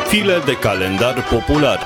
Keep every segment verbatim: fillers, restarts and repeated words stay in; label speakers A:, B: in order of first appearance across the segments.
A: File de calendar popular.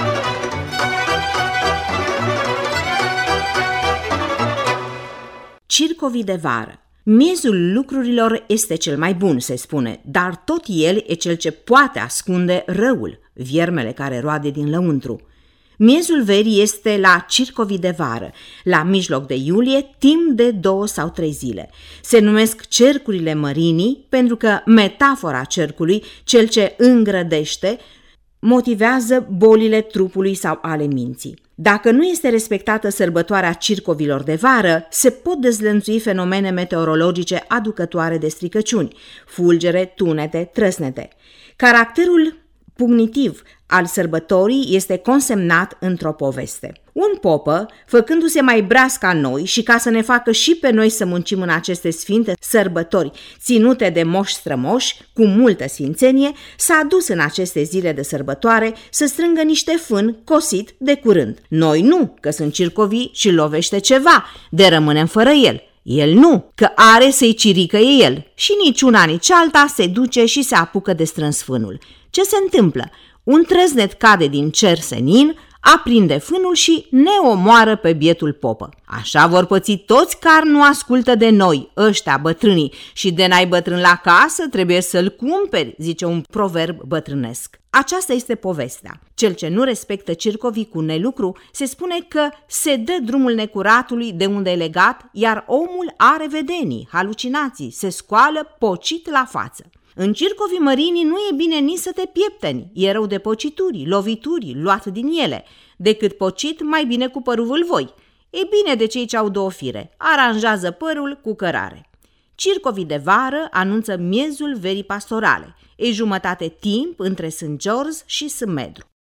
B: Circovii de vară. Miezul lucrurilor este cel mai bun, se spune, dar tot el e cel ce poate ascunde răul, viermele care roade din lăuntru. Miezul verii este la circovii de vară, la mijloc de iulie, timp de două sau trei zile. Se numesc cercurile mărinii pentru că metafora cercului, cel ce îngrădește, motivează bolile trupului sau ale minții. Dacă nu este respectată sărbătoarea circovilor de vară, se pot dezlănțui fenomene meteorologice aducătoare de stricăciuni, fulgere, tunete, trăsnete. Caracterul pugnitiv al sărbătorii este consemnat într-o poveste. Un popă, făcându-se mai breaz ca noi și ca să ne facă și pe noi să muncim în aceste sfinte sărbători ținute de moși strămoși, cu multă sfințenie, s-a dus în aceste zile de sărbătoare să strângă niște fân cosit de curând. Noi nu, că sunt circovii și lovește ceva, de rămânem fără el. El nu, că are să-i ciricăie el și nici una, nici alta se duce și se apucă de strâns fânul. Ce se întâmplă? Un trăznet cade din cer senin, aprinde fânul și ne omoară pe bietul popă. Așa vor păți toți care nu ascultă de noi, ăștia bătrânii, și de n-ai bătrân la casă trebuie să-l cumperi, zice un proverb bătrânesc. Aceasta este povestea. Cel ce nu respectă circovii cu nelucru se spune că se dă drumul necuratului de unde e legat, iar omul are vedenii, halucinații, se scoală pocit la față. În circovii mărinii nu e bine nici să te pieptăni, e rău de pocituri, lovituri, luat din ele, decât pocit mai bine cu părul vâlvoi. E bine de cei ce au două fire, aranjează părul cu cărare. Circovii de vară anunță miezul verii pastorale, e jumătate timp între Sfânt George și Sfânt Medru.